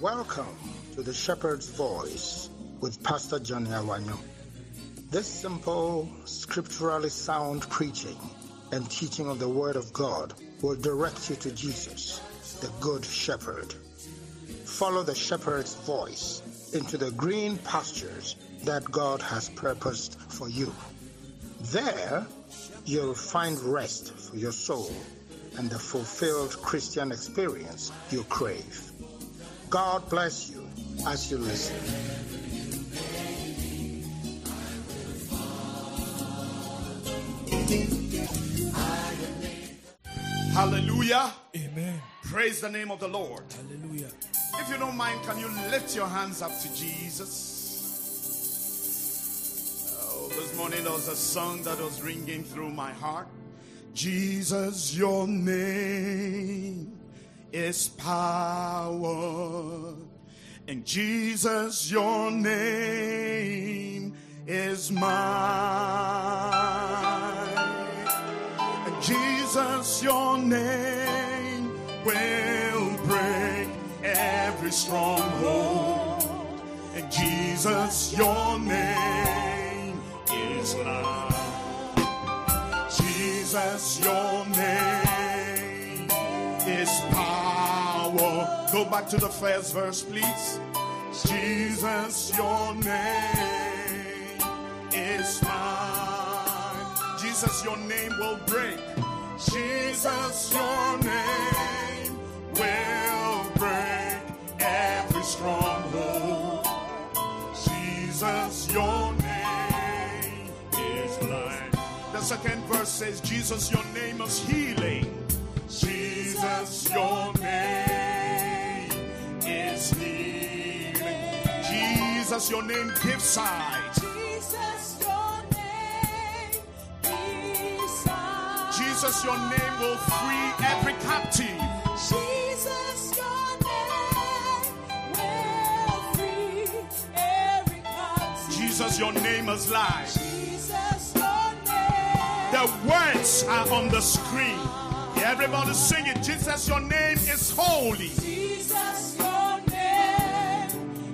Welcome to the Shepherd's Voice with Pastor Johnny Awanyo. This simple, scripturally sound preaching and teaching of the Word of God will direct you to Jesus, the Good Shepherd. Follow the Shepherd's voice into the green pastures that God has purposed for you. There, you'll find rest for your soul and the fulfilled Christian experience you crave. God bless you as you listen. Hallelujah. Amen. Praise the name of the Lord. Hallelujah. If you don't mind, can you lift your hands up to Jesus? Oh, this morning there was a song that was ringing through my heart. Jesus, your name is power, and Jesus, your name is might, and Jesus, your name will break every stronghold, and Jesus, your name is life. Jesus, your name is power. Go back to the first verse, please. Jesus, your name is mine. Jesus, your name will break. Jesus, your name will break every stronghold. Jesus, your name is life. The second verse says, Jesus, your name is healing. Jesus, your name is healing. Jesus, your name gives sight. Jesus, your name is sight. Jesus, your name will free every captive. Jesus, your name will free every captive. Jesus, your name is life. Jesus, your name. The words are on the screen. Everybody sing it. Jesus, your name is holy. Jesus, your name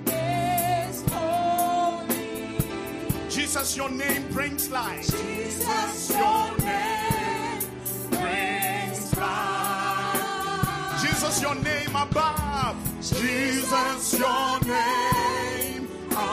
is holy. Jesus, your name brings life. Jesus, your name brings life. Jesus, your name above. Jesus, your name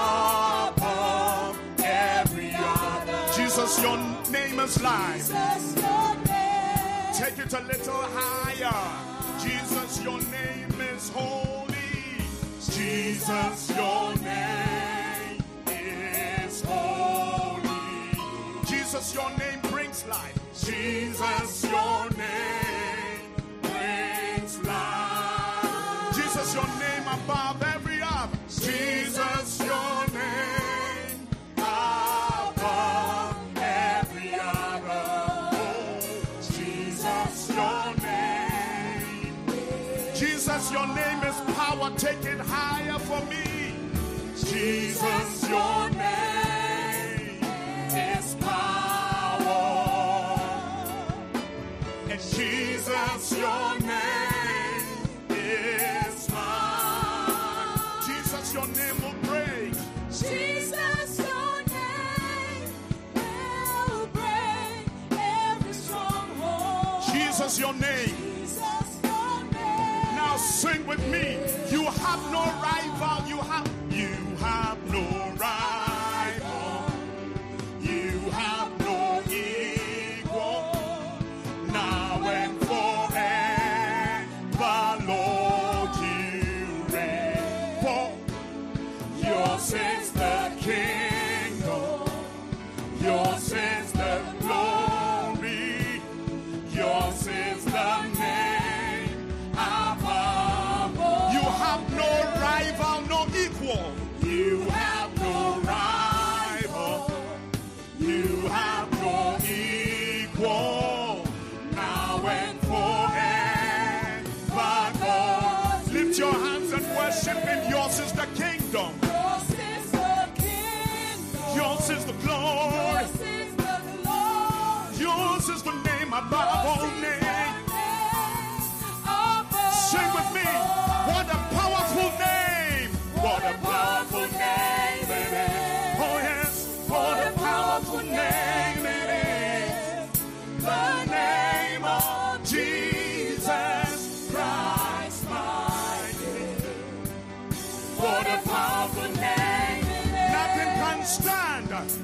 above every other. Jesus, your name is life. Jesus, your name. Take it a little higher. Jesus, your name is holy. Jesus, your name is holy. Jesus, your name brings life. Jesus, your name brings life. Jesus, your name above every other. Jesus, your name above every other. Jesus, your name is power. Take it higher for me. Jesus, your name is power. And Jesus, your name is mine. Jesus, your name will break. Jesus, your name will break every stronghold. Jesus, your name. Sing with me. You have no rival. You have no rival. You have no equal. Now and forever, Lord, you reign. For yours is the kingdom. Yours is the glory. Yours is the name. You have no rival. You have no equal. Now and forever, God. Lift your hands and worship Him. Yours is the kingdom. Yours is the kingdom. Yours is the glory. Yours is the glory. Yours is the name above all names. Sing with me. What a powerful name.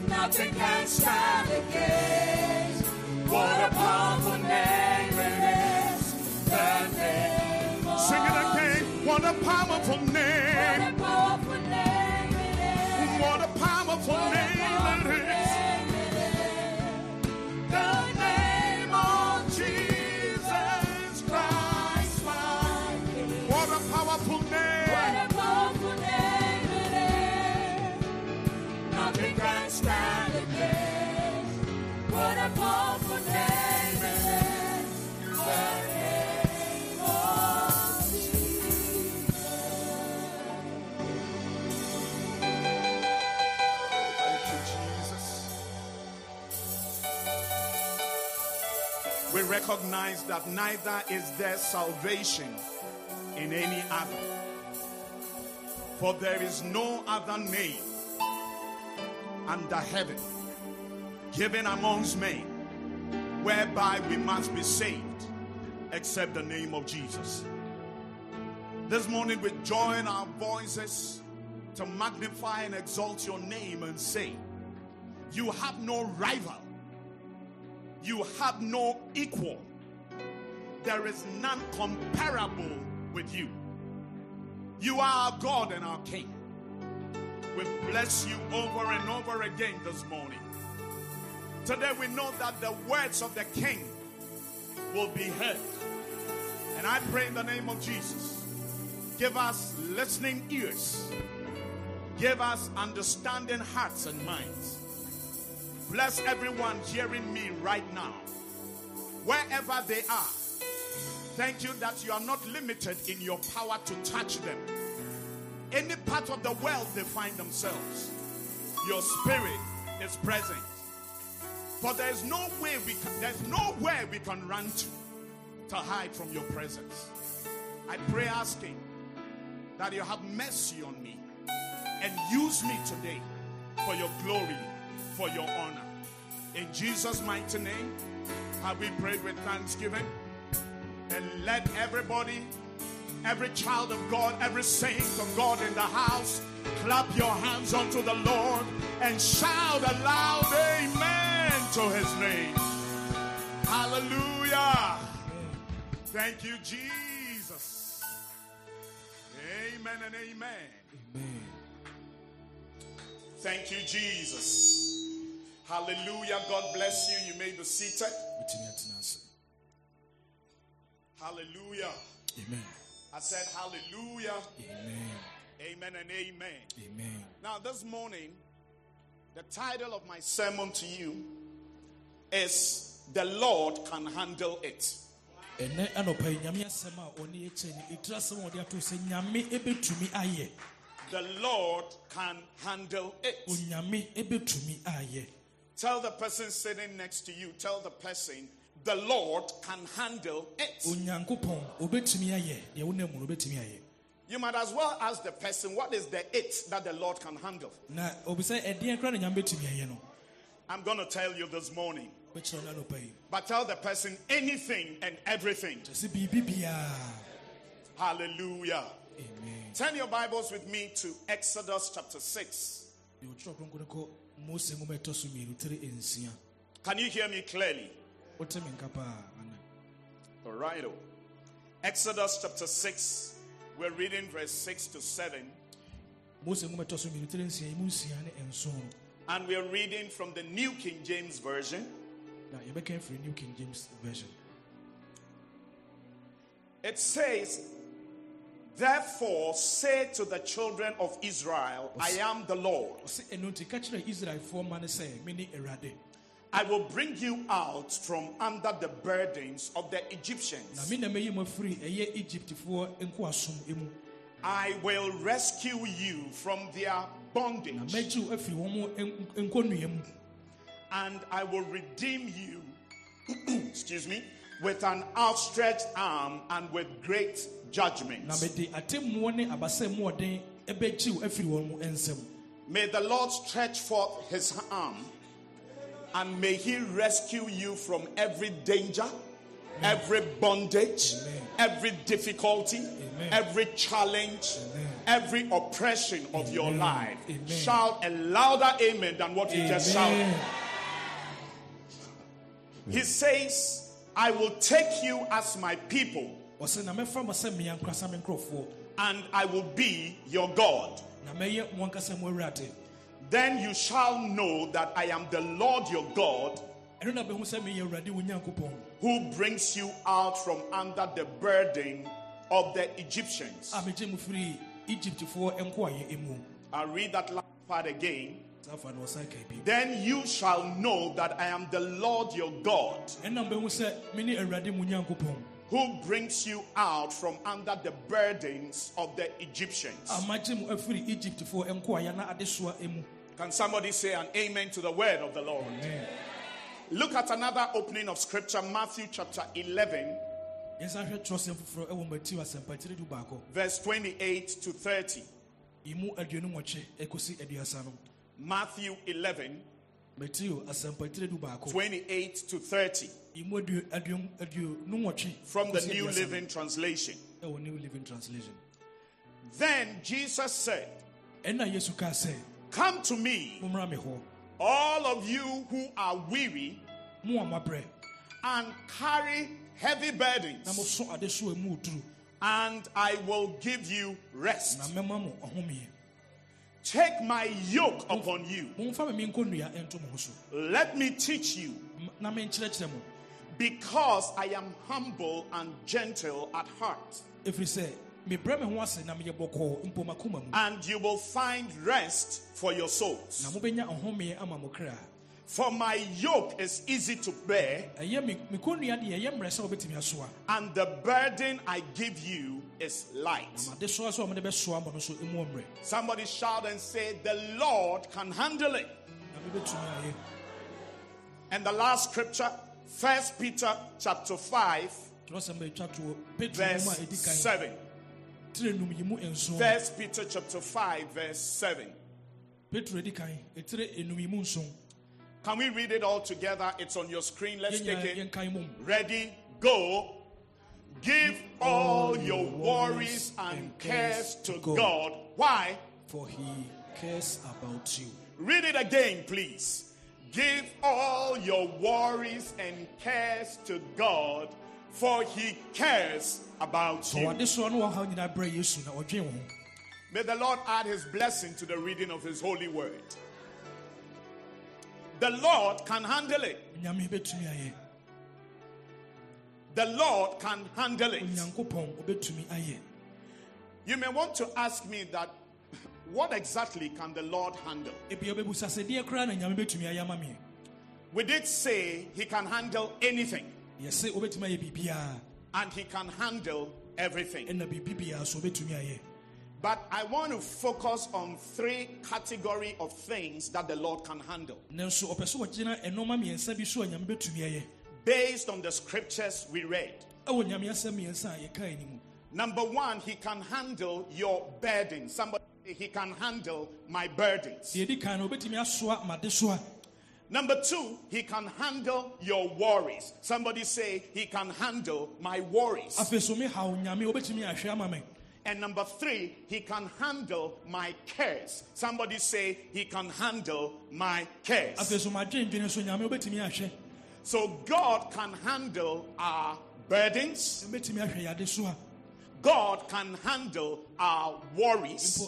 Nothing can stand against. What a powerful name it is. The name of Sing it again. What a powerful What name. a powerful name it is. What a powerful What a name powerful it is. name it is. The name of Jesus Christ, my King. What a powerful What name. a powerful name it is. Nothing can stand against. What a powerful name it is. The name of Jesus. Thank you, Jesus. We recognize that neither is there salvation in any other. For there is no other name under heaven given amongst men whereby we must be saved except the name of Jesus. This morning we join our voices to magnify and exalt your name and say, you have no rival. You have no equal. There is none comparable with you. You are our God and our King. We bless you over and over again this morning. Today we know that the words of the King will be heard. And I pray in the name of Jesus, give us listening ears. Give us understanding hearts and minds. Bless everyone hearing me right now, wherever they are. Thank you that you are not limited in your power to touch them. Any part of the world they find themselves, your spirit is present. For there's nowhere we can run to hide from your presence. I pray asking that you have mercy on me and use me today for your glory, for your honor. In Jesus' mighty name, have we prayed with thanksgiving? And let everybody, every child of God, every saint of God in the house, clap your hands unto the Lord and shout aloud, amen, to his name. Hallelujah. Thank you, Jesus. Amen and amen. Thank you, Jesus. Hallelujah. God bless you. You may be seated. Hallelujah. Amen. I said hallelujah. Amen. Amen and amen. Amen. Now this morning, the title of my sermon to you is The Lord Can Handle It. Ene anopai nyame asem a oni eche ni itrasem odi ato se nyame ebetumi aye. The Lord can handle it. Onyame ebetumi aye. Tell the person sitting next to you, tell the person, the Lord can handle it. Onyankopon obetumi aye, de wonamu obetumi aye. You might as well ask the person, what is the it that the Lord can handle? Na obisa edien kra na nyame betumi aye no. I'm going to tell you this morning. Becho na anopai. But tell the person anything and everything. Se bibi bia. Hallelujah. Amen. Turn your Bibles with me to Exodus chapter 6. Can you hear me clearly? All right. Exodus chapter 6, we're reading verse 6 to 7. And we're reading from the New King James Version. It says, therefore say to the children of Israel, I am the Lord. I will bring you out from under the burdens of the Egyptians. I will rescue you from their bondage. And I will redeem you, excuse me, with an outstretched arm and with great judgment. May the Lord stretch forth his arm, and may he rescue you from every danger, every bondage, every difficulty, every challenge, every oppression of your life. Amen. Shout a louder amen than what you just shouted. He says, I will take you as my people, and I will be your God. Then you shall know that I am the Lord your God, who brings you out from under the burden of the Egyptians. I'll read that last part again. Then you shall know that I am the Lord your God, who brings you out from under the burdens of the Egyptians. Can somebody say an amen to the word of the Lord? Amen. Look at another opening of scripture, Matthew chapter 11, verse 28 to 30. Matthew 11, 28 to 30. From the New Living Translation. Then Jesus said, come to me, all of you who are weary and carry heavy burdens, and I will give you rest. Take my yoke upon you. Let me teach you, because I am humble and gentle at heart. And you will find rest for your souls. For my yoke is easy to bear, and the burden I give you is light. Somebody shout and say, the Lord can handle it. And the last scripture, 1 Peter chapter 5, verse 7. 1 Peter chapter 5, verse 7. Can we read it all together? It's on your screen. Let's take it. Ready, go. Give all your worries and cares to God. Why? For He cares about you. Read it again, please. Give all your worries and cares to God, for He cares about you. May the Lord add His blessing to the reading of His holy word. The Lord can handle it. The Lord can handle it. You may want to ask me that, what exactly can the Lord handle? We did say He can handle anything. And He can handle everything. But I want to focus on 3 categories of things that the Lord can handle, based on the scriptures we read. Number 1, He can handle your burdens. Somebody say, He can handle my burdens. Number 2, He can handle your worries. Somebody say, He can handle my worries. And number 3, He can handle my cares. Somebody say, He can handle my cares. So God can handle our burdens. God can handle our worries.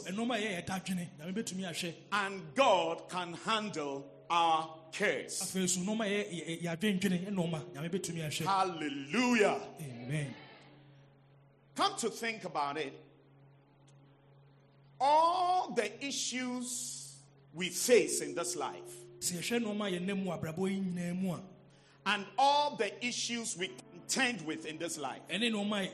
And God can handle our cares. Hallelujah. Amen. Come to think about it, all the issues we face in this life, and all the issues we contend with in this life, and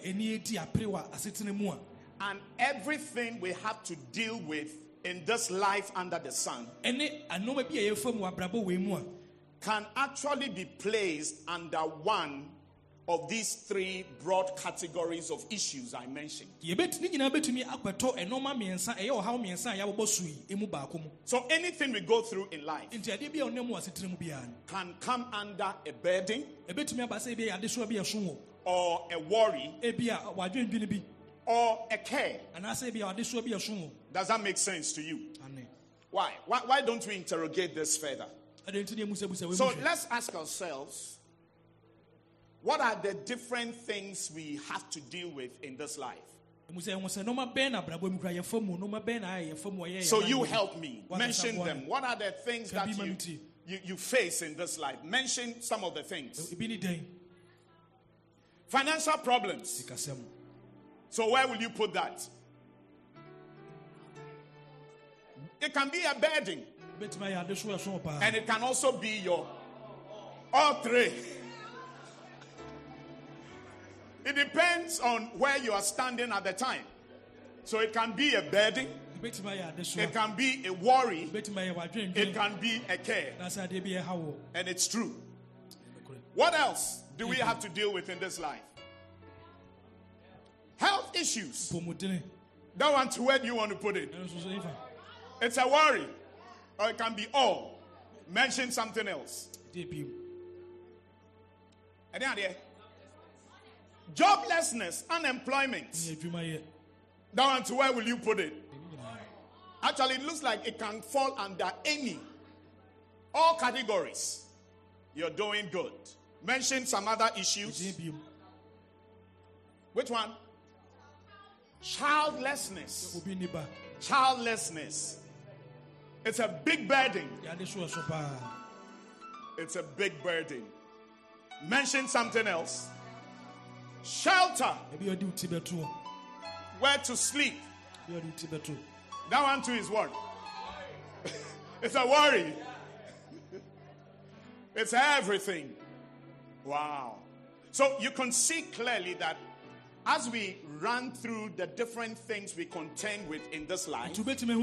everything we have to deal with in this life under the sun, can actually be placed under one of these 3 broad categories of issues I mentioned. So anything we go through in life can come under a burden, or a worry, or a care. Does Does that make sense to you? Why? Why don't we interrogate this further? So let's ask ourselves, what are the different things we have to deal with in this life? So you help me. Mention them. What are the things that you face in this life? Mention some of the things. Financial problems. So where will you put that? It can be a burden. And it can also be your all three. It depends on where you are standing at the time. So it can be a burden. It can be a worry. It can be a care. And it's true. What else do we have to deal with in this life? Health issues. That one, to where do you want to put it? It's a worry. Or it can be all. Mention something else. Joblessness, unemployment. That one, to where will you put it? Actually, it looks like it can fall under all categories. You're doing good. Mention some other issues. Which one? Childlessness. Childlessness. It's a big burden. It's a big burden. Mention something else. Shelter. Where to sleep. That one too is what? It's a worry. It's everything. Wow. So you can see clearly that as we run through the different things we contend with in this life,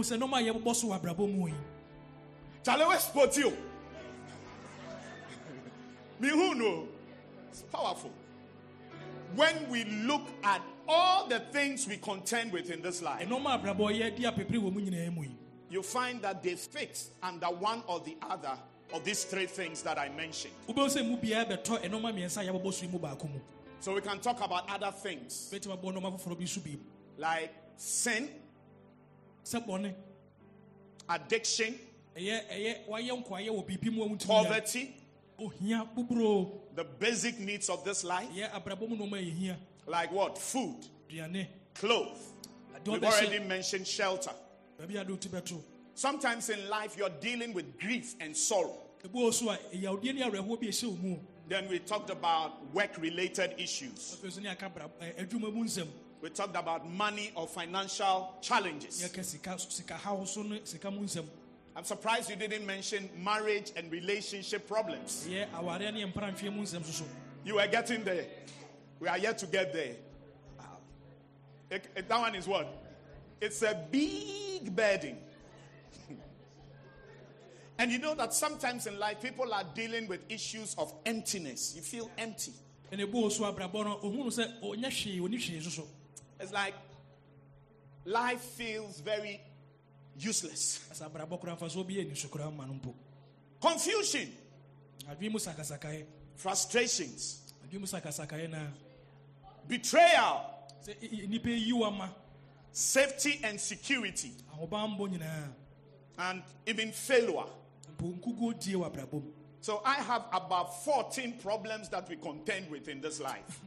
Chalewe spot you. Me who know? It's powerful. When we look at all the things we contend with in this life, you find that they fit under one or the other of these three things that I mentioned. So we can talk about other things like sin, addiction, poverty, the basic needs of this life, like what? Food, clothes. We've already mentioned shelter. Sometimes in life you're dealing with grief and sorrow. Then we talked about work-related issues. We talked about money or financial challenges. I'm surprised you didn't mention marriage and relationship problems. You were getting there. We are yet to get there. That one is what? It's a big burden. And you know that sometimes in life people are dealing with issues of emptiness. You feel empty. It's like life feels very useless. Confusion. Frustrations. Betrayal. Safety and security. And even failure. So I have about 14 problems that we contend with in this life.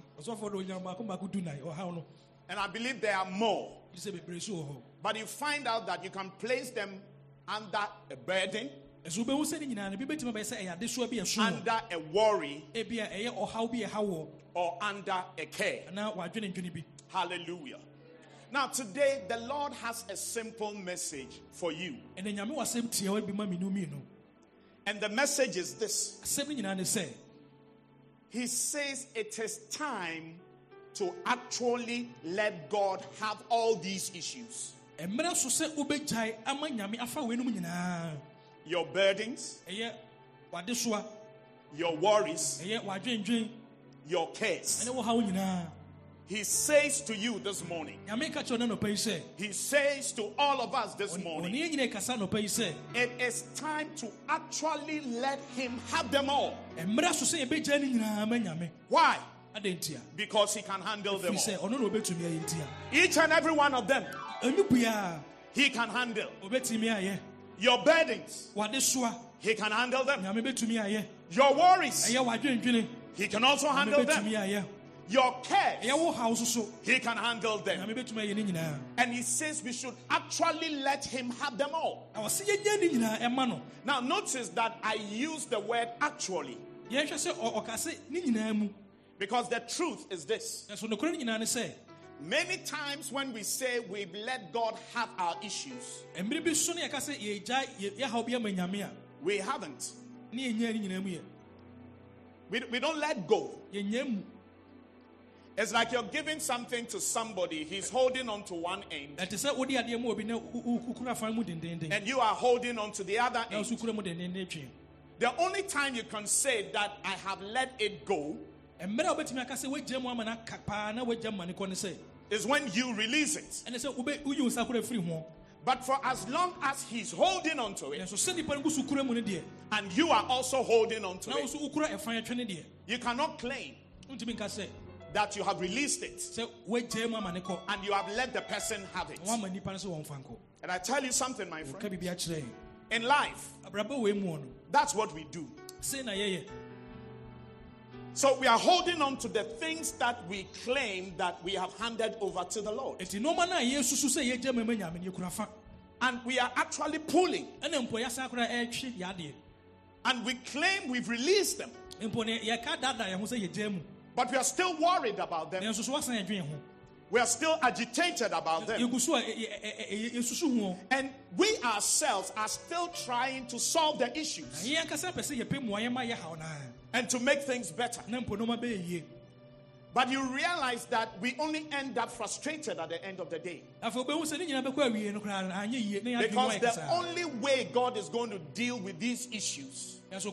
And I believe there are more. But you find out that you can place them under a burden, under a worry, or under a care. Hallelujah. Now today the Lord has a simple message for you. And the message is this. He says it is time to actually let God have all these issues. Your burdens, your worries, your cares. He says to you this morning, he says to all of us this morning, it is time to actually let him have them all. Why? Because he can handle them He all. said, Each and every one of them, he can handle. Your burdens, he can handle them. Your worries, he can also handle them. Your cares, he can handle them. And he says we should actually let him have them all. Now notice that I use the word actually, because the truth is this. Many times when we say we've let God have our issues, we haven't. We don't let go. It's like you're giving something to somebody, he's holding on to one end, and you are holding on to the other end. The only time you can say that I have let it go is when you release it. But for as long as he's holding on to it, and you are also holding on to it, you cannot claim that you have released it and you have let the person have it. And I tell you something, my friend. In life, that's what we do. So we are holding on to the things that we claim that we have handed over to the Lord. And we are actually pulling. And we claim we've released them. But we are still worried about them. We are still agitated about them. And we ourselves are still trying to solve the issues and to make things better. But you realize that we only end up frustrated at the end of the day. Because the only way God is going to deal with these issues is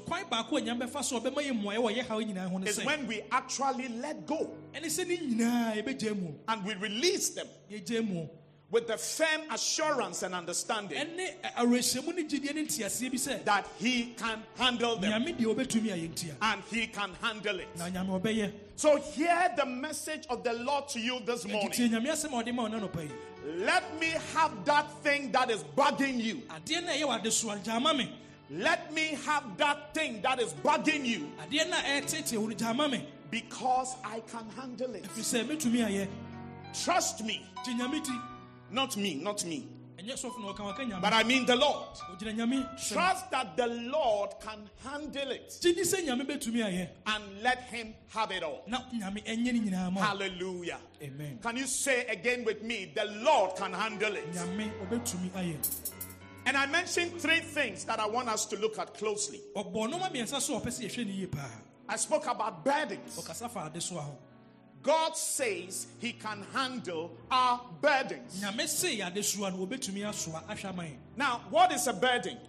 when we actually let go and we release them with the firm assurance and understanding that he can handle them and he can handle it. So hear the message of the Lord to you this morning. Let me have that thing that is bugging you. Let me have that thing that is bugging you, because I can handle it. Trust me. Not me. But I mean the Lord. Trust that the Lord can handle it and let him have it all. Hallelujah. Amen. Can you say again with me, the Lord can handle it? And I mentioned 3 things that I want us to look at closely. I spoke about burdens. God says he can handle our burdens. Now, what is a burden?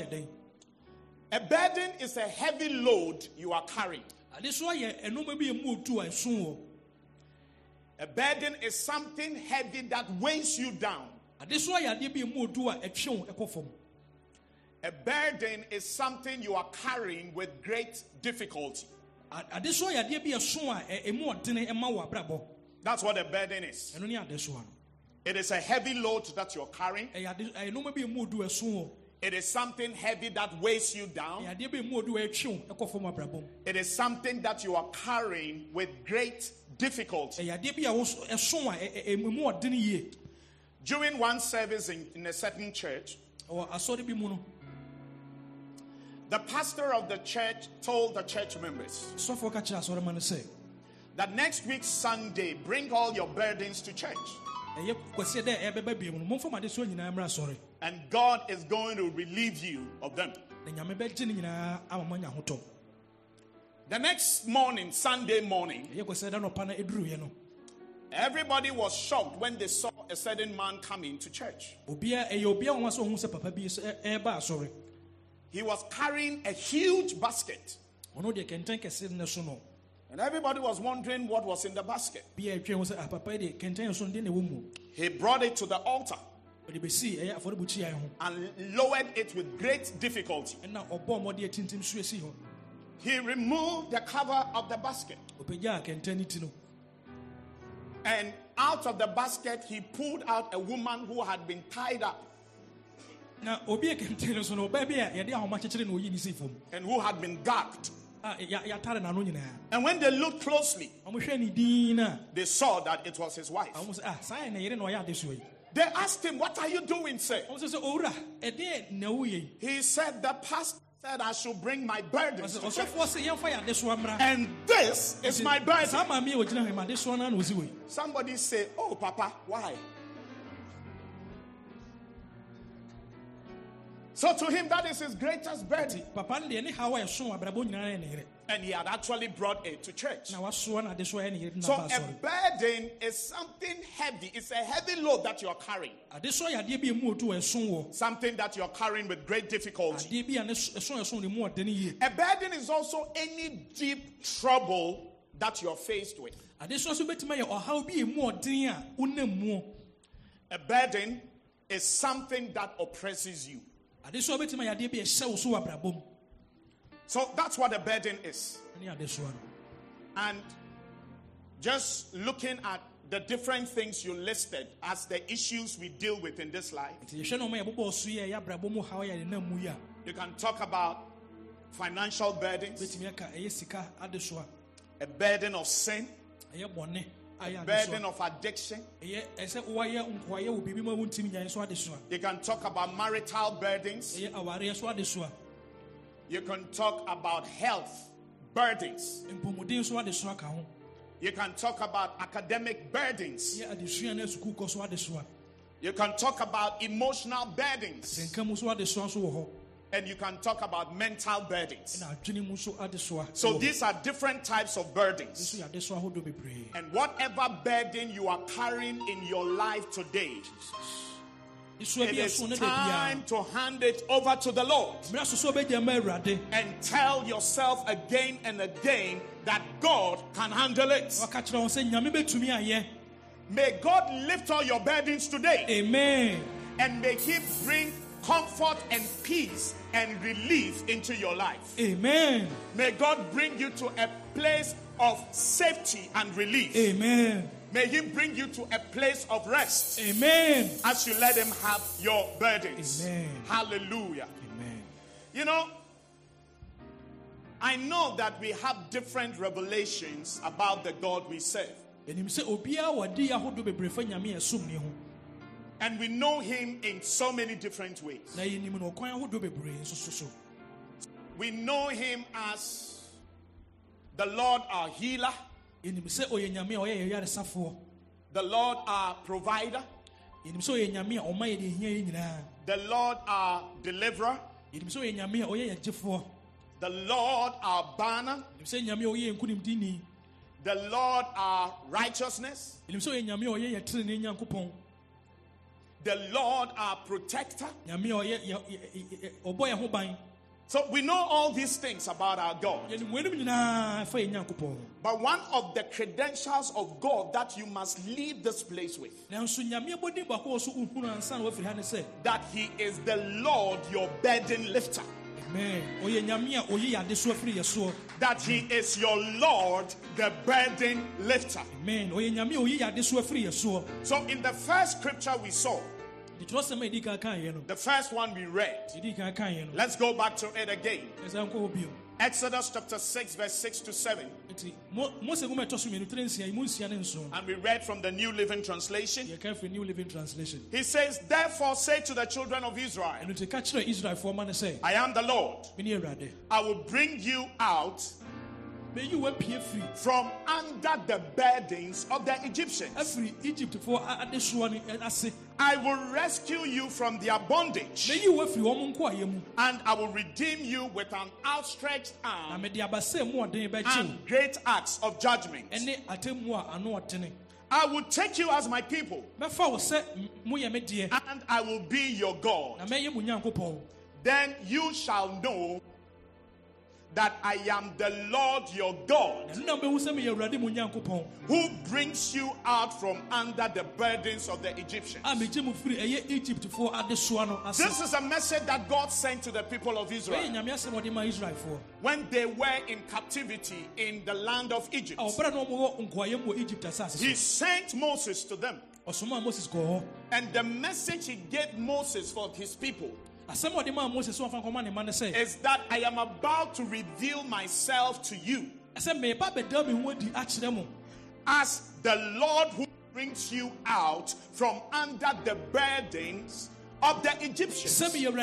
A burden is a heavy load you are carrying. A burden is something heavy that weighs you down. A burden is something you are carrying with great difficulty. That's what a burden is. It is a heavy load that you're carrying. It is something heavy that weighs you down. It is something that you are carrying with great difficulty. During one service in a certain church, the pastor of the church told the church members that next week Sunday, bring all your burdens to church. And God is going to relieve you of them. The next morning, Sunday morning, everybody was shocked when they saw a certain man coming to church. He was carrying a huge basket. And everybody was wondering what was in the basket. He brought it to the altar and lowered it with great difficulty. he removed the cover of the basket. And out of the basket, he pulled out a woman who had been tied up. And who had been gagged. And when they looked closely, they saw that it was his wife. They asked him, "What are you doing, sir?" He said, "The pastor said I should bring my burdens to church. And this is my burden." Somebody say, "Oh, Papa, why?" So to him, that is his greatest burden. And he had actually brought it to church. So a burden is something heavy. It's a heavy load that you are carrying. Something that you are carrying with great difficulty. A burden is also any deep trouble that you are faced with. A burden is something that oppresses you. So that's what a burden is. And just looking at the different things you listed as the issues we deal with in this life, you can talk about financial burdens, a burden of sin, a burden of addiction. You can talk about marital burdens. You can talk about health burdens. You can talk about academic burdens. You can talk about emotional burdens. And you can talk about mental burdens. So these are different types of burdens. And whatever burden you are carrying in your life today, it is time to hand it over to the Lord and tell yourself again and again that God can handle it. May God lift all your burdens today. Amen. And may He bring comfort and peace and relief into your life. Amen. May God bring you to a place of safety and relief. Amen. May He bring you to a place of rest. Amen. As you let Him have your burdens. Amen. Hallelujah. Amen. You know, I know that we have different revelations about the God we serve. And we know Him in so many different ways. We know Him as the Lord our healer, the Lord our provider, the Lord our deliverer, the Lord our banner, the Lord our righteousness, the Lord our protector. So we know all these things about our God. But one of the credentials of God that you must leave this place with, that He is the Lord your burden lifter. That He is your Lord the burden lifter. So in the first scripture we saw, the first one we read, let's go back to it again. Exodus chapter 6 verse 6 to 7. And we read from the New Living Translation. He says, "Therefore say to the children of Israel, I am the Lord. I will bring you out from under the burdens of the Egyptians. I will rescue you from their bondage, and I will redeem you with an outstretched arm and great acts of judgment. I will take you as my people, and I will be your God. Then you shall know that I am the Lord your God, who brings you out from under the burdens of the Egyptians. This is a message that God sent to the people of Israel when they were in captivity in the land of Egypt. He sent Moses to them. And the message he gave Moses for his people is that I am about to reveal myself to you as the Lord who brings you out from under the burdens of the Egyptians.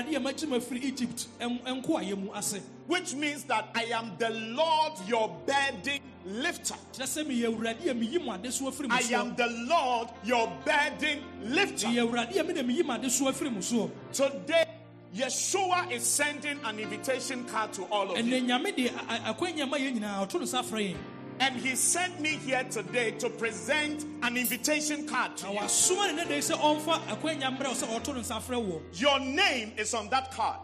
Which means that I am the Lord your burden lifter. I am the Lord your burden lifter. Today, Yeshua is sending an invitation card to all of you. And he sent me here today to present an invitation card to you. Your name is on that card.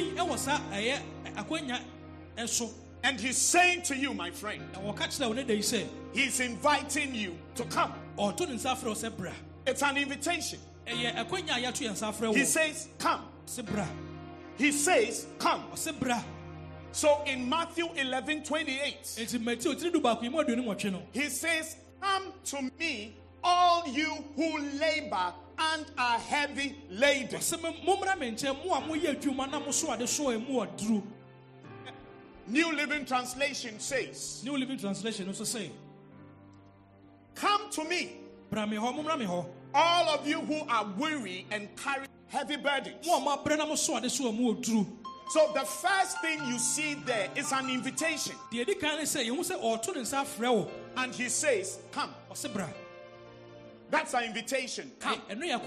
And he's saying to you, my friend, he's inviting you to come. It's an invitation. He says, come. He says, come. So in Matthew 11:28, he says, come to me, all you who labor and are heavy laden. New Living Translation says, come to me, all of you who are weary and carry heavy burdens. So the first thing you see there is an invitation. And he says, come. That's an invitation. Come.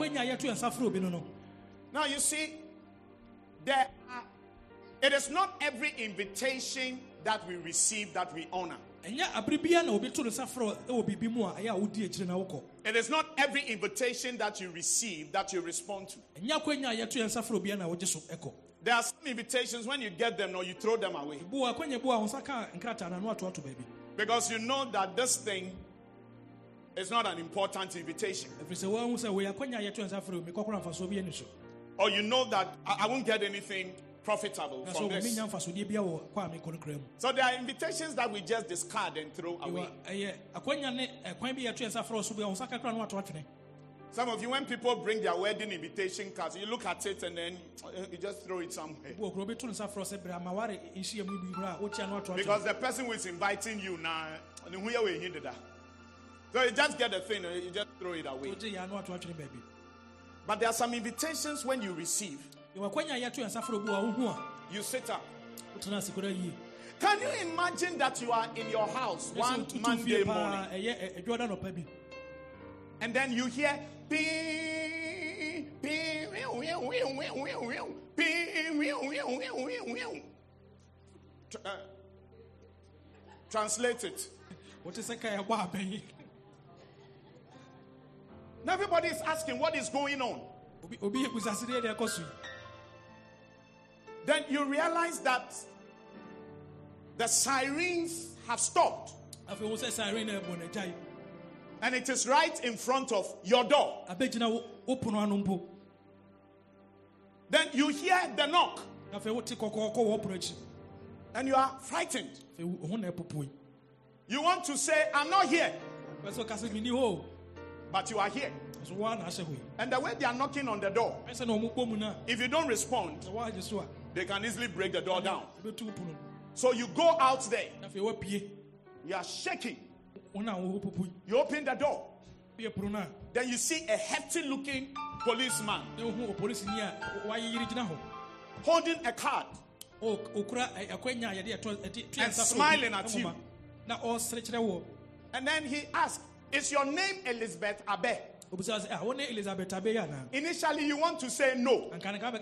Now you see, it is not every invitation that we receive that we honor. It is not every invitation that you receive that you respond to. There are some invitations, when you get them, or you throw them away. Because you know that this thing is not an important invitation. Or you know that I won't get anything profitable from this. So there are invitations that we just discard and throw away. Some of you, when people bring their wedding invitation cards, you look at it and then you just throw it somewhere. Because the person who is inviting you now, so you just get the thing and you just throw it away. But there are some invitations when you receive, you sit up. Can you imagine that you are in your house one Monday morning and then you hear translate it. Now everybody is asking what is going on. Then you realize that the sirens have stopped. And it is right in front of your door. Then you hear the knock. And you are frightened. You want to say, I'm not here. But you are here. And the way they are knocking on the door, if you don't respond, they can easily break the door down. So you go out there. You are shaking. You open the door. Then you see a hefty looking policeman holding a card and smiling at you. And then he asks, is your name Elizabeth Abe? Initially you want to say no,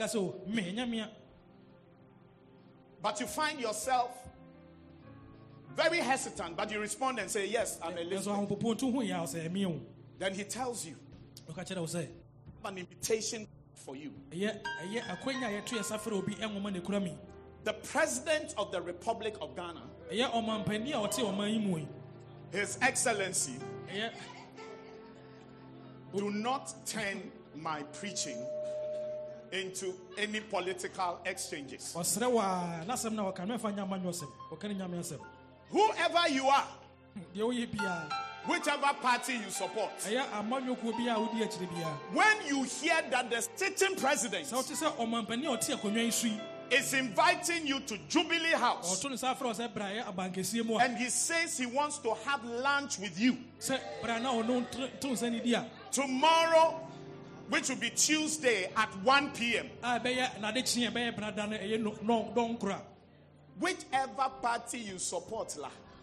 but you find yourself very hesitant, but you respond and say, yes, I'm Elizabeth. Then he tells you, an invitation for you. the President of the Republic of Ghana, His Excellency, do not turn my preaching into any political exchanges. Whoever you are, whichever party you support, when you hear that the sitting president is inviting you to Jubilee House and he says he wants to have lunch with you tomorrow, which will be Tuesday at 1 p.m. Whichever party you support,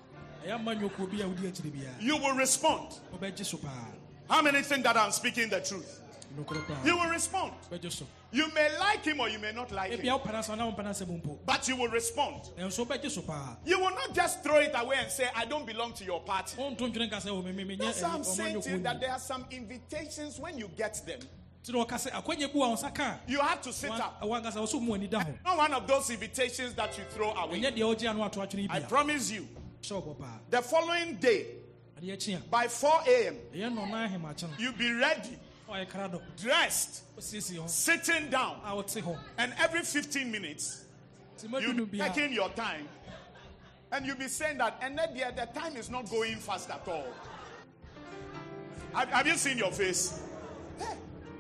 you will respond. How many think that I'm speaking the truth? You will respond. You may like him or you may not like him, but you will respond. You will not just throw it away and say, I don't belong to your party. That's why I'm saying to you that there are some invitations when you get them, you have to sit up. Not one of those invitations that you throw away. I promise you, the following day, by 4 a.m., you'll be ready, dressed, sitting down, and every 15 minutes, you'll be taking your time, and you'll be saying that, and then the time is not going fast at all. Have you seen your face? Hey.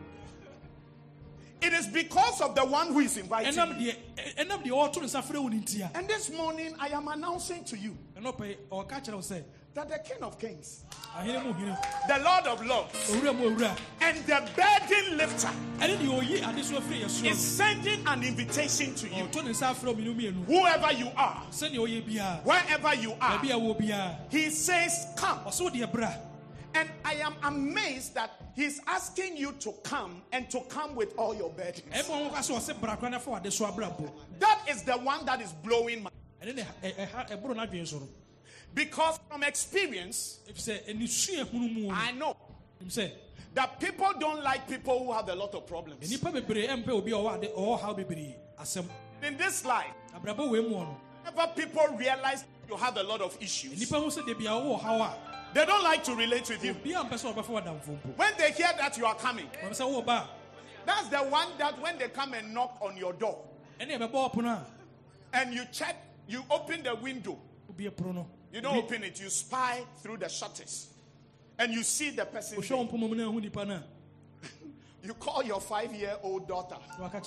It is because of the one who is inviting you. And this morning, I am announcing to you that the King of Kings, the Lord of Lords, and the burden lifter is sending an invitation to you. Whoever you are, wherever you are, he says, come. And I am amazed that he's asking you to come and to come with all your burdens. That is the one that is blowing my mind. Because from experience, I know that people don't like people who have a lot of problems. In this life, whenever people realize you have a lot of issues, they don't like to relate with you. When they hear that you are coming, that's the one that when they come and knock on your door, and you check, you open the window. You don't open it, you spy through the shutters, and you see the person. You call your 5-year-old daughter.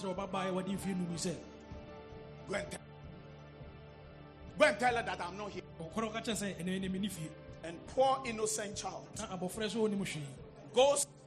Go and tell her that I'm not here. And poor innocent child goes,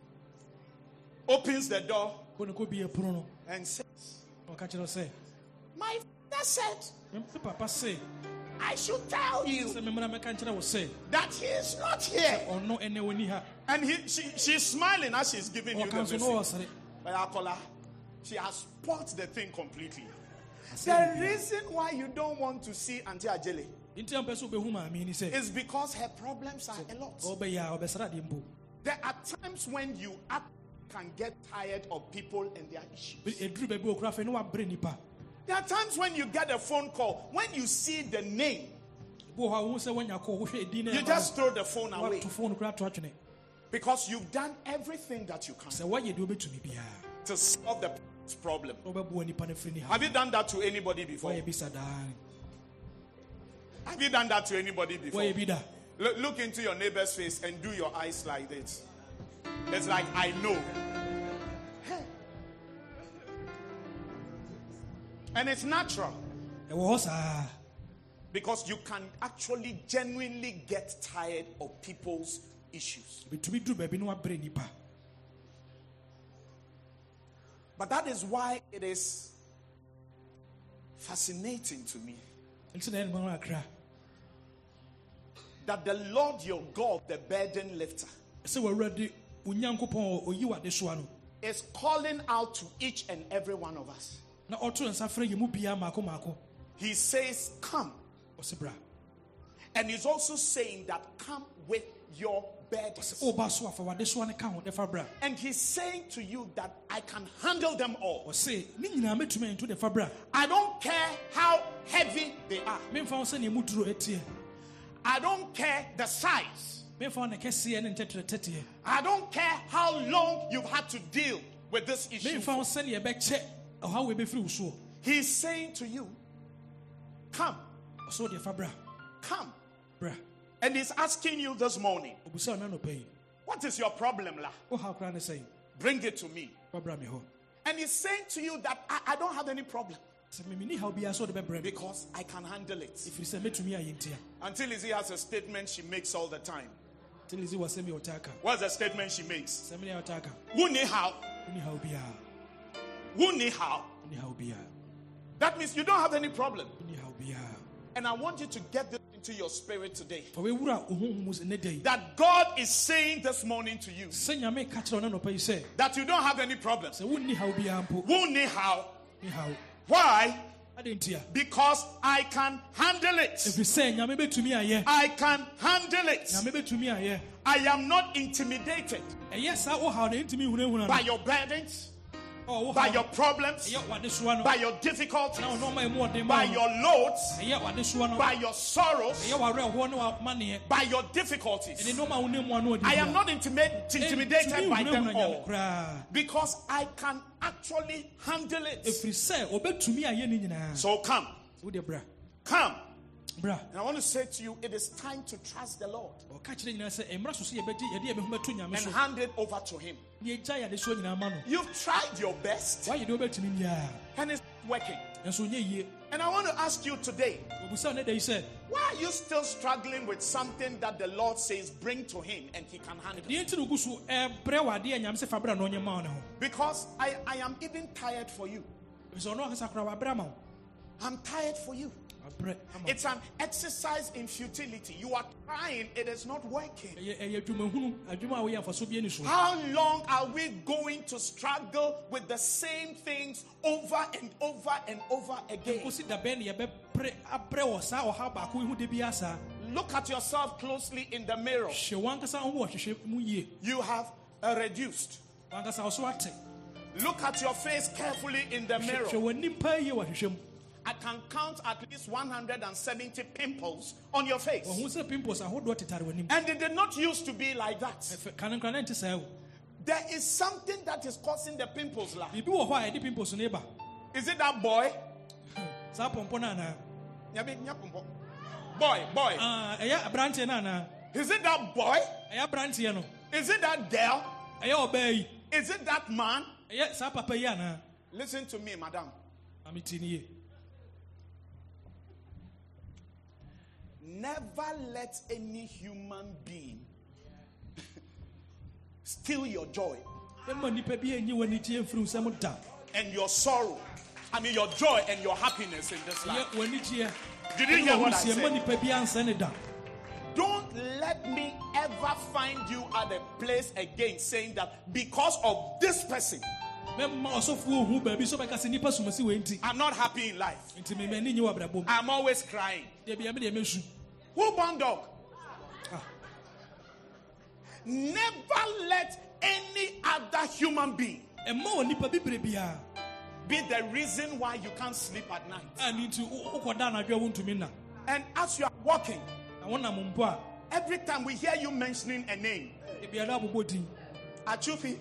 opens the door, and says, my father said, I should tell you that he is not here. And she's smiling as she's giving you the message. But she has spoiled the thing completely. The reason why you don't want to see Auntie Ajele is because her problems are a lot. There are times when you can get tired of people and their issues. There are times when you get a phone call, when you see the name, you just throw the phone away. Because you've done everything that you can to solve the problem. Have you done that to anybody before? Have you done that to anybody before? Look into your neighbor's face and do your eyes like this. It's like, I know. And it's natural. Because you can actually genuinely get tired of people's issues. But that is why it is fascinating to me that the Lord your God, the burden lifter, is calling out to each and every one of us. He says, come. And he's also saying that come with your burdens. And he's saying to you that I can handle them all. I don't care how heavy they are. I don't care the size. I don't care how long you've had to deal with this issue. He's saying to you, come. Come. And he's asking you this morning, what is your problem, la? Bring it to me. And he's saying to you that I don't have any problem. Because I can handle it. Until Lizzie has a statement she makes all the time. What's the statement she makes? That means you don't have any problem. And I want you to get this into your spirit today. That God is saying this morning to you that you don't have any problem. Why? Because I can handle it. I can handle it. I am not intimidated by your burdens, by your problems, by your difficulties, by your loads, by your sorrows, by your difficulties. I am not intimidated by them all because I can actually handle it. So come. Come. And I want to say to you, it is time to trust the Lord and hand it over to Him. You've tried your best and it's working. And I want to ask you today, why are you still struggling with something that the Lord says bring to Him and He can handle it? Because I am even tired for you. I'm tired for you. It's an exercise in futility. You are trying, it is not working. How long are we going to struggle with the same things over and over and over again? Look at yourself closely in the mirror. You have reduced. Look at your face carefully in the mirror. I can count at least 170 pimples on your face. And it did not used to be like that. There is something that is causing the pimples. Is it that boy? Boy. Is it that boy? Is it that girl? Is it that man? Listen to me, madam. Never let any human being steal your joy and your sorrow. I mean, your joy and your happiness in this life. Did you hear what I said? Don't let me ever find you at a place again saying that because of this person, I'm not happy in life. I'm always crying. Who born dog? Never let any other human being be the reason why you can't sleep at night. And as you are walking, every time we hear you mentioning a name, Achufi,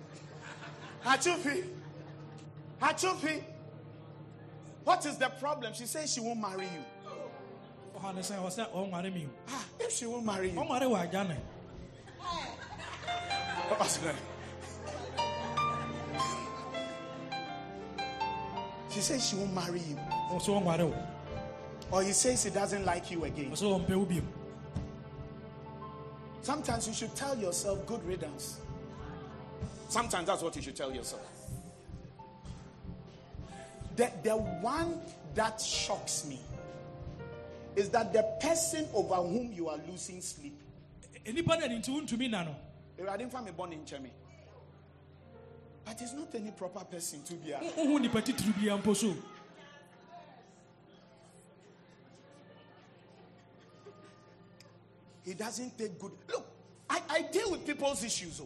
what is the problem? She says she won't marry you. If she won't marry you, she says she won't marry you. Or he says he doesn't like you again. Sometimes you should tell yourself good riddance. Sometimes that's what you should tell yourself. The one that shocks me is that the person over whom you are losing sleep, but it's not any proper person to be. He doesn't take good. Look, I deal with people's issues.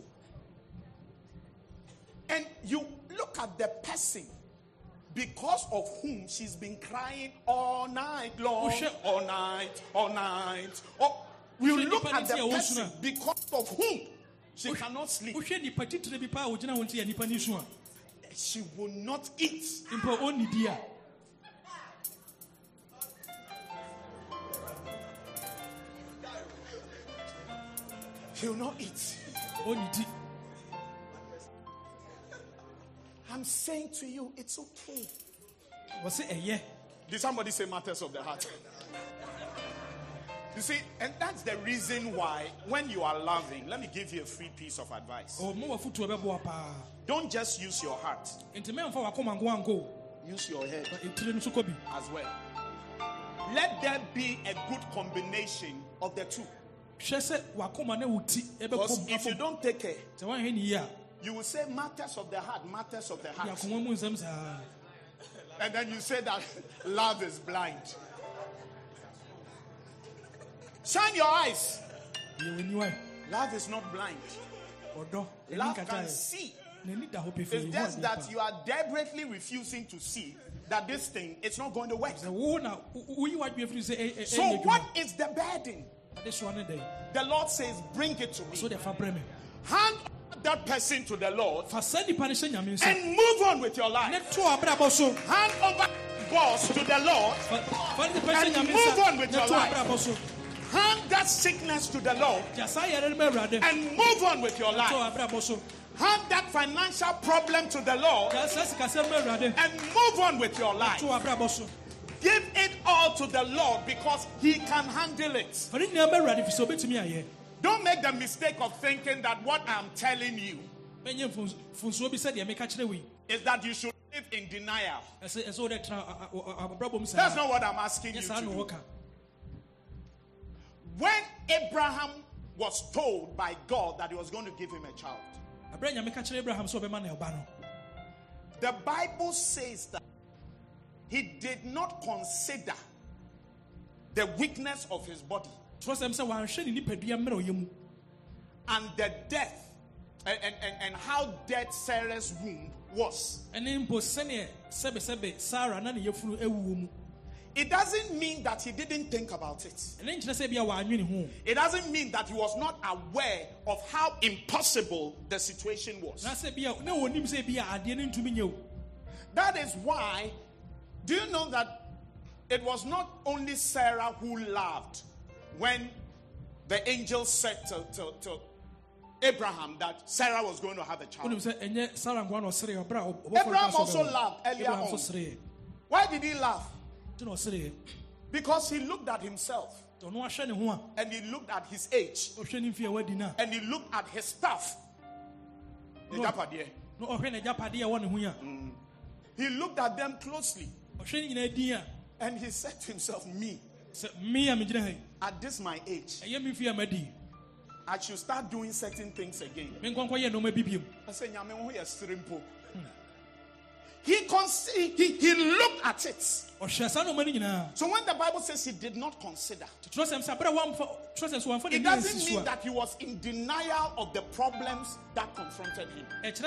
And you look at the person because of whom she's been crying all night long, all night. Or you look at the person because of whom she cannot sleep. She will not eat. She will not eat. I'm saying to you, it's okay. Did somebody say matters of the heart? You see, and that's the reason why when you are loving, let me give you a free piece of advice. Don't just use your heart. Use your head as well. Let there be a good combination of the two. Because if you don't take care, you will say matters of the heart, matters of the heart. And then you say that love is blind. Shine your eyes. Love is not blind. Love can see. It's just that you are deliberately refusing to see that this thing is not going to work. So what is the burden? The Lord says, bring it to me. Hand that person to the Lord and move on with your life. Hand over boss to the Lord and move on with your life. Hand that sickness to the Lord and move on with your life. Hand that financial problem to the Lord and move on with your life. Give it all to the Lord because He can handle it. Don't make the mistake of thinking that what I'm telling you is that you should live in denial. That's not what I'm asking you to do. When Abraham was told by God that He was going to give him a child, the Bible says that he did not consider the weakness of his body and the death and how dead Sarah's womb was. It doesn't mean that he didn't think about it. It doesn't mean that he was not aware of how impossible the situation was. That is why, do you know that it was not only Sarah who laughed when the angel said to Abraham that Sarah was going to have a child? Abraham also laughed earlier on. Why did he laugh? Because he looked at himself and he looked at his age and he looked at his stuff. He looked at them closely and he said to himself, me at this my age, I should start doing certain things again. I said, he looked at it. So when the Bible says he did not consider, it doesn't mean that he was in denial of the problems that confronted him.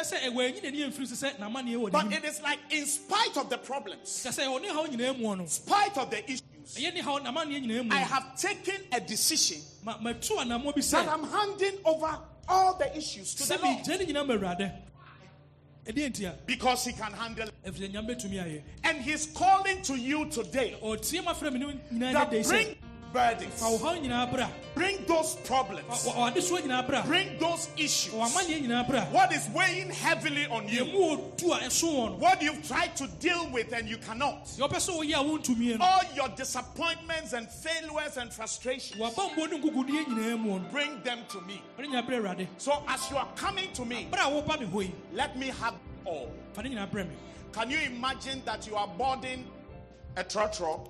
But it is like in spite of the problems, in spite of the issues, I have taken a decision that I'm handing over all the issues to the Lord. Because He can handle it. And He's calling to you today that bring burdens, bring those problems, bring those issues. What is weighing heavily on you? What you've tried to deal with and you cannot. All your disappointments and failures and frustrations, bring them to me. So as you are coming to me, let me have all. Can you imagine that you are boarding a trotro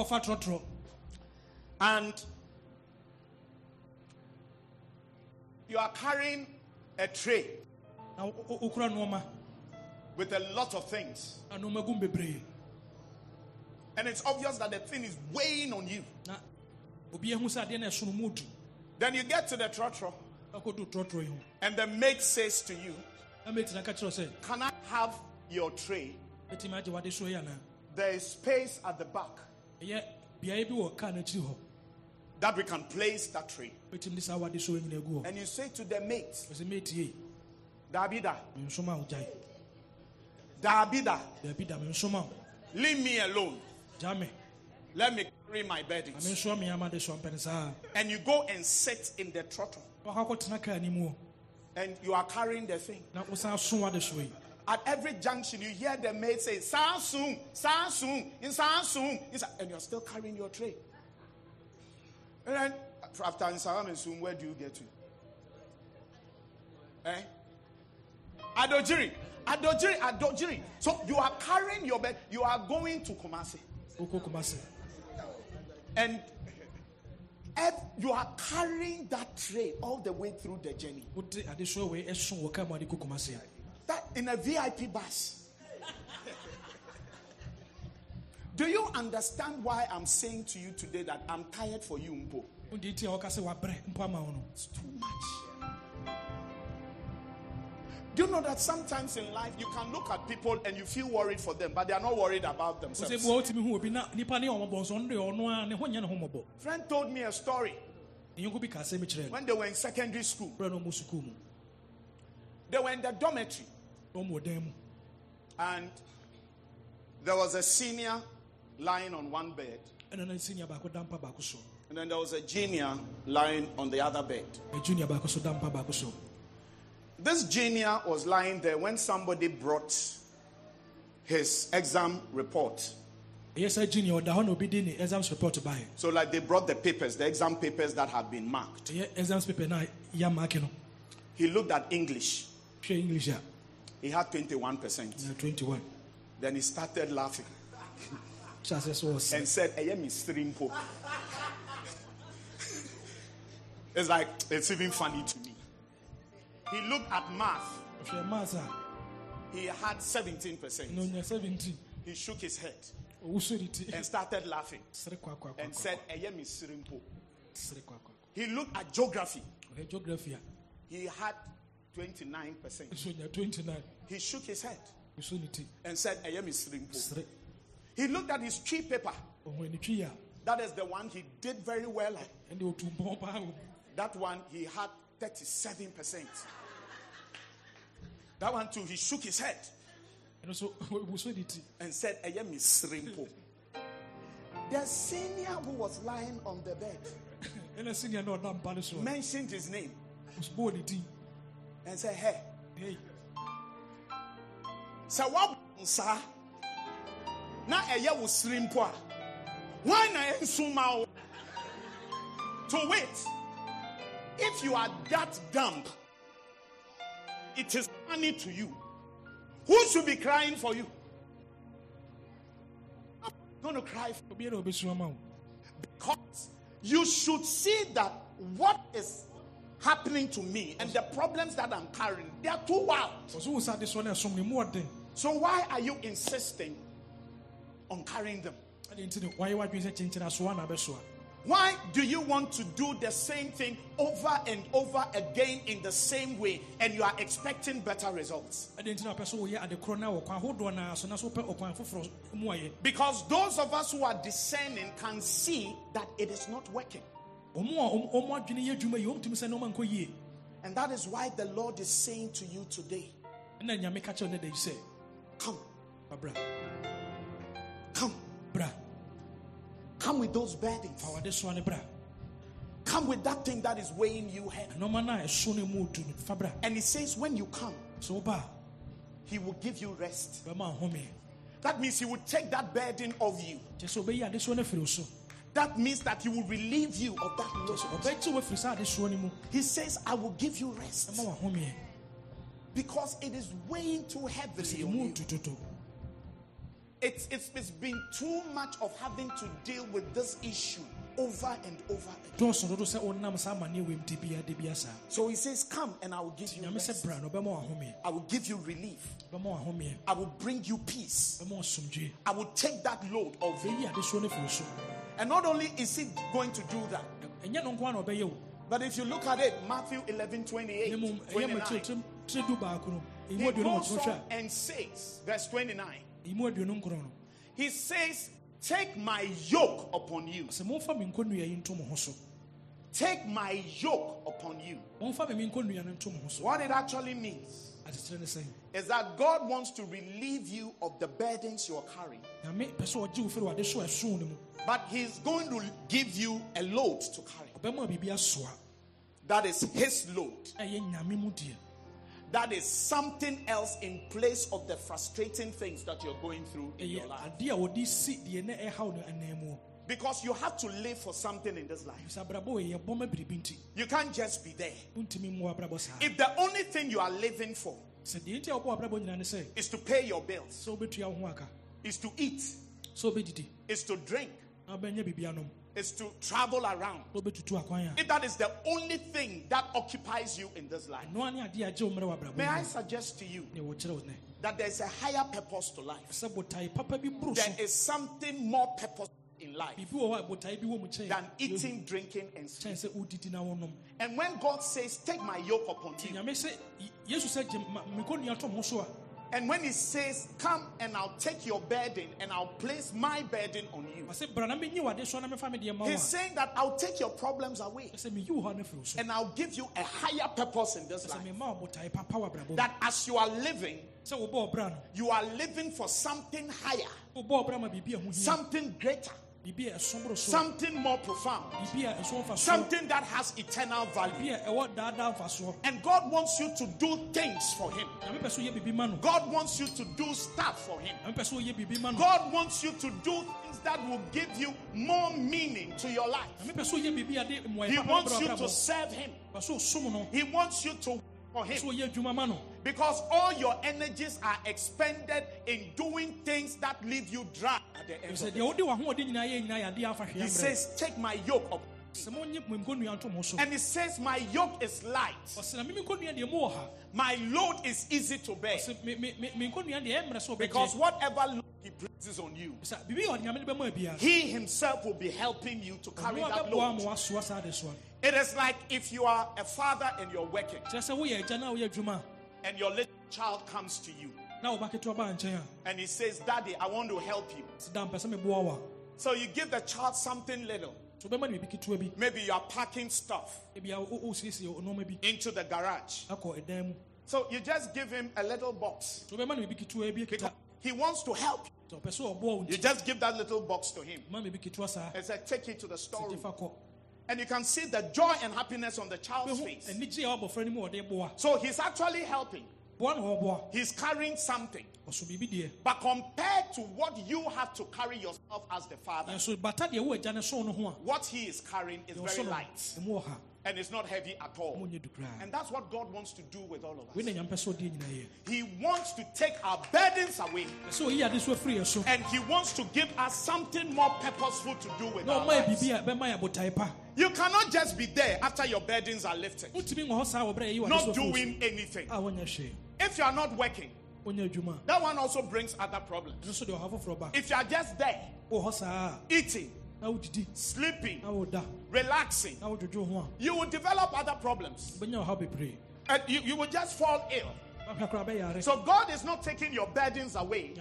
and you are carrying a tray with a lot of things, and it's obvious that the thing is weighing on you? Then you get to the trotro And the maid says to you, can I have your tray? There is space at the back that we can place that tray. And you say to the maid, Dabida, leave me alone. Let me carry my burdens. And you go and sit in the throttle. And you are carrying the thing. At every junction, you hear the maid say, Samsung, Samsung, Samsung. And you're still carrying your tray. And then, after Samsung, where do you get to? Adojiri. So you are carrying your bed. You are going to Kumasi. And you are carrying that tray all the way through the journey. That in a VIP bus. Do you understand why I'm saying to you today that I'm tired for you, Mpo? It's too much. Do you know that sometimes in life you can look at people and you feel worried for them, but they are not worried about themselves? Friend told me a story. When they were in secondary school, they were in the dormitory. And there was a senior lying on one bed. And then there was a junior lying on the other bed. This junior was lying there when somebody brought his exam report. So like they brought the papers, the exam papers that had been marked. He looked at English. He had 21%. 21. Then he started laughing. And said, it's like, it's even funny to me. He looked at math. He had 17%. He shook his head and started laughing and said, he looked at geography. He had 29%. He shook his head and said, he looked at his tree paper. That is the one he did very well at. That one he had 37%. That one too, he shook his head and said, the senior who was lying on the bed mentioned his name and said, hey. So what, sir? Now a year was slim poor. Why not suma to wait? If you are that dumb, it is funny to you. Who should be crying for you? I'm going to cry for you. Because you should see that what is happening to me and the problems that I'm carrying, they are too wild. So why are you insisting on carrying them? Why do you want to do the same thing over and over again in the same way and you are expecting better results? Because those of us who are discerning can see that it is not working. And that is why the Lord is saying to you today, come. Come. Come with those burdens. Come with that thing that is weighing you heavy. And he says, when you come, he will give you rest. That means he will take that burden of you. That means that he will relieve you of that load. He says, I will give you rest. Because it is weighing too heavily on you. It's been too much of having to deal with this issue over and over again. So he says, come and I will give you rest. I will give you relief. I will bring you peace. I will take that load of you. And not only is he going to do that, But if you look at it, Matthew 11:28, 29, he goes on and says, verse 29, he says, take my yoke upon you. Take my yoke upon you. What it actually means is that God wants to relieve you of the burdens you are carrying. But he's going to give you a load to carry. That is his load. That is something else in place of the frustrating things that you're going through in your life. Because you have to live for something in this life. You can't just be there. If the only thing you are living for is to pay your bills, is to eat, is to drink, is to travel around, if that is the only thing that occupies you in this life, may I suggest to you that there is a higher purpose to life. There is something more purposeful in life than eating, drinking, and sleeping. And when God says, take my yoke upon you, and when he says, come and I'll take your burden and I'll place my burden on you, he's saying that I'll take your problems away and I'll give you a higher purpose in this life. That as you are living, you are living for something higher, something greater, something more profound, something that has eternal value. And God wants you to do things for him. God wants you to do stuff for him. God wants you to do things that will give you more meaning to your life. He wants you to serve him. He wants you to for him. Because all your energies are expended in doing things that leave you dry at the end of it. He says, take my yoke up. And he says, my yoke is light. My load is easy to bear. Because whatever load he places on you, he himself will be helping you to carry that load. It is like if you are a father and you're working, and your little child comes to you, and he says, Daddy, I want to help you. So you give the child something little. Maybe you are packing stuff into the garage. So you just give him a little box because he wants to help you. You just give that little box to him and say, take it to the storeroom. And you can see the joy and happiness on the child's face. So he's actually helping. He's carrying something. But compared to what you have to carry yourself as the father, what he is carrying is very light. And it's not heavy at all. And that's what God wants to do with all of us. He wants to take our burdens away. And he wants to give us something more purposeful to do with our lives. You cannot just be there after your burdens are lifted, not doing anything. If you are not working, that one also brings other problems. If you are just there, eating, sleeping, relaxing, you will develop other problems. And you will just fall ill. So God is not taking your burdens away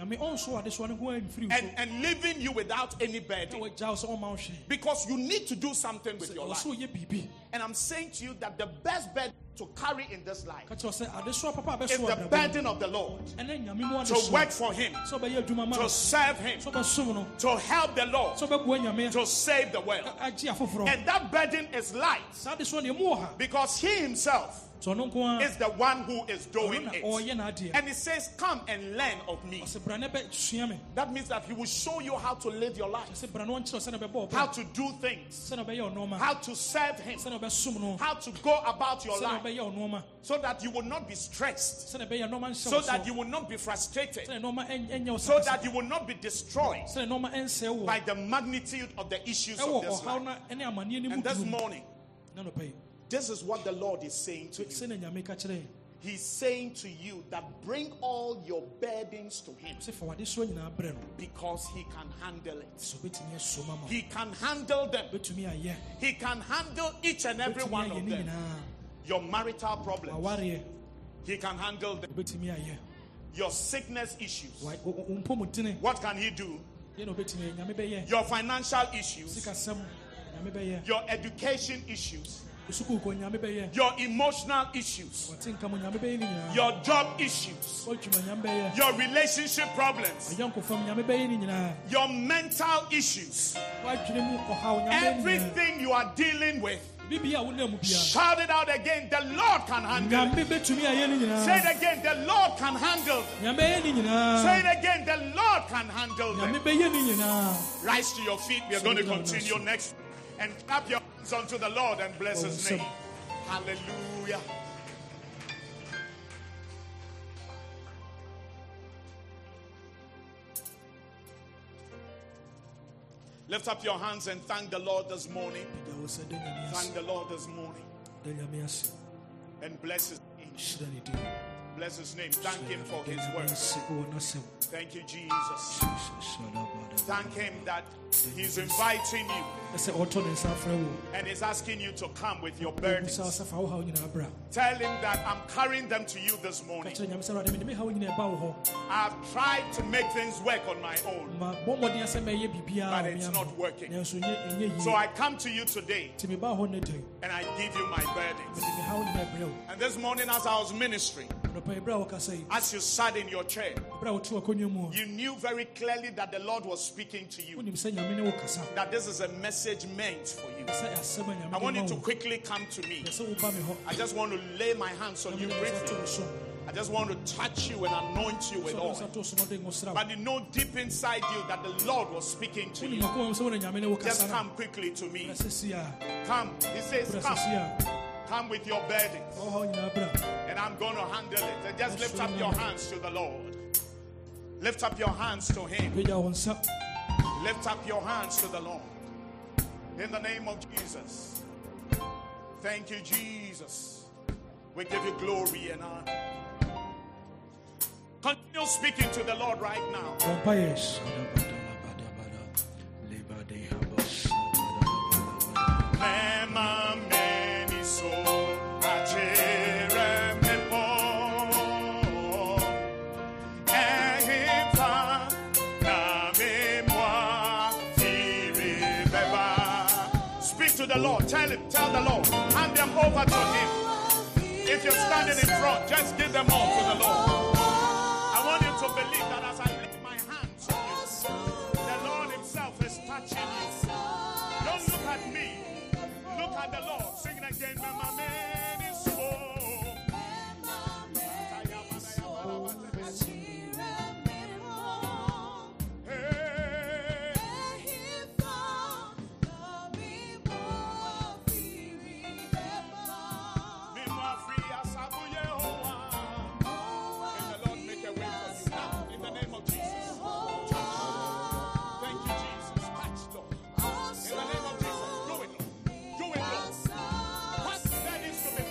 and leaving you without any burden, because you need to do something with your life. And I'm saying to you that the best burden to carry in this life is the burden of the Lord, to work for him, to serve him, to help the Lord, to save the world. And that burden is light because he himself is the one who is doing it. And he says, come and learn of me. That means that he will show you how to live your life, how to do things, how to serve him, how to go about your life, so that you will not be stressed, so that you will not be frustrated, so that you will not be destroyed by the magnitude of the issues of this life. And this morning, this is what the Lord is saying to you. He's saying to you that bring all your burdens to him because he can handle it. He can handle them. He can handle each and every one of them. Your marital problems, he can handle them. Your sickness issues, what can he do? Your financial issues, your education issues, your emotional issues, your job issues, your relationship problems, your mental issues, everything you are dealing with. Shout it out again. The Lord can handle it. Say it again. The Lord can handle it. Say it again. The Lord can handle it. Rise to your feet. We are going to continue next. And clap your hands unto the Lord and bless his name. Hallelujah. Lift up your hands and thank the Lord this morning. Thank the Lord this morning. And bless his name. Bless his name. Thank him for his word. Thank you, Jesus. Thank him that he's inviting you and he's asking you to come with your burdens. Tell him that I'm carrying them to you this morning. I've tried to make things work on my own, but it's not working. So I come to you today and I give you my burdens. And this morning as I was ministering, as you sat in your chair, you knew very clearly that the Lord was speaking to you, that this is a message meant for you. I want you to quickly come to me. I just want to lay my hands on you briefly. I just want to touch you and anoint you with oil. But you know deep inside you that the Lord was speaking to you. Just come quickly to me. Come. He says, come. Come with your burdens. And I'm going to handle it. And just lift up your hands to the Lord. Lift up your hands to him. Lift up your hands to the Lord. In the name of Jesus. Thank you, Jesus. We give you glory and honor. Continue speaking to the Lord right now. Speak to the Lord. Tell the Lord. Hand them over to him. If you're standing in front, just give them all to the Lord. I want you to believe that as I lift my hands on you, the Lord himself is touching you. Don't look at me. Look at the Lord. Sing it again. My man is so. To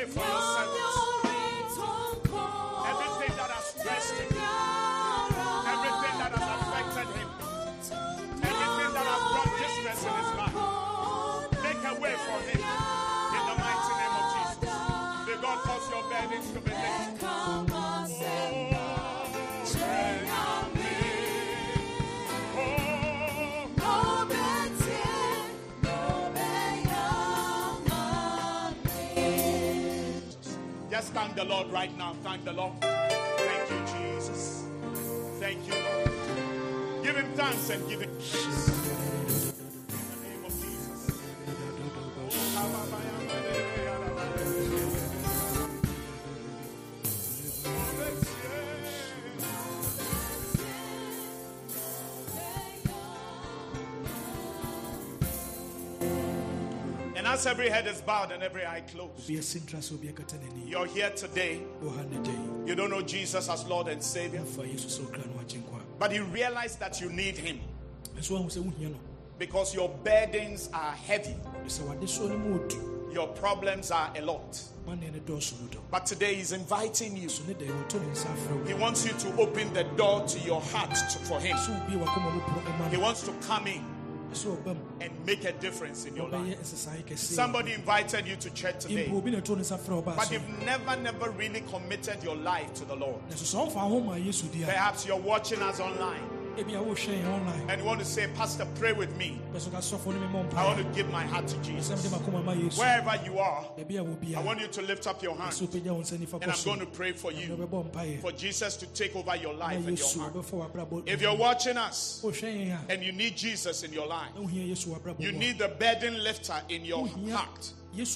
away from your service. Everything that has stressed him, everything that has affected him, everything that has brought distress in his life, make a way for him in the mighty name of Jesus. May God cause your burdens to be lifted. Just thank the Lord right now. Thank the Lord. Thank you, Jesus. Thank you, Lord. Give him thanks and give him praise. In the name of Jesus. And as every head is bowed and every eye closed, you're here today. You don't know Jesus as Lord and Savior, but you realize that you need him because your burdens are heavy. Your problems are a lot. But today he's inviting you. He wants you to open the door to your heart for him. He wants to come in and make a difference in your life. Somebody invited you to church today, but you've never really committed your life to the Lord. Perhaps you're watching us online and you want to say, Pastor, pray with me. I want to give my heart to Jesus. Wherever you are, I want you to lift up your hand and I'm going to pray for you, for Jesus to take over your life and your heart. If you're watching us and you need Jesus in your life, you need the burden lifter in your heart,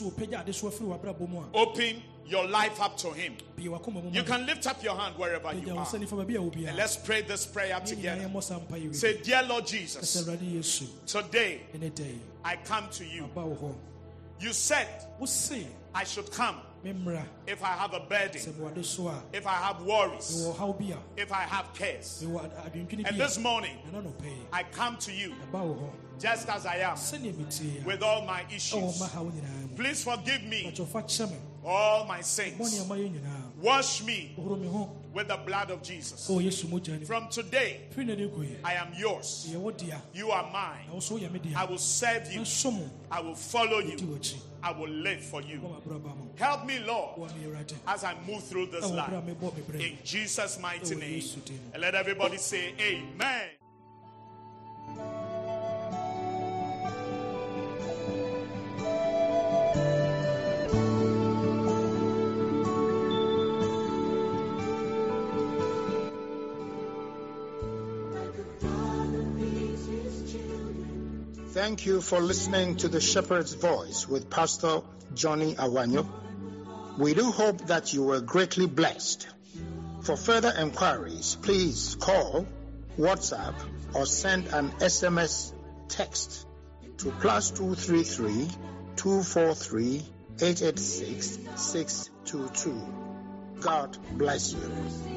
open your life up to him. You can lift up your hand wherever you are. And let's pray this prayer together. Say, dear Lord Jesus, today I come to you. You said I should come if I have a burden, if I have worries, if I have cares. And this morning I come to you just as I am with all my issues. Please forgive me all my sins. Wash me with the blood of Jesus. From today, I am yours. You are mine. I will serve you. I will follow you. I will live for you. Help me, Lord, as I move through this life. In Jesus' mighty name. And let everybody say amen. Thank you for listening to The Shepherd's Voice with Pastor Johnny Awanyo. We do hope that you were greatly blessed. For further inquiries, please call, WhatsApp, or send an SMS text to +233 243 886 622. God bless you.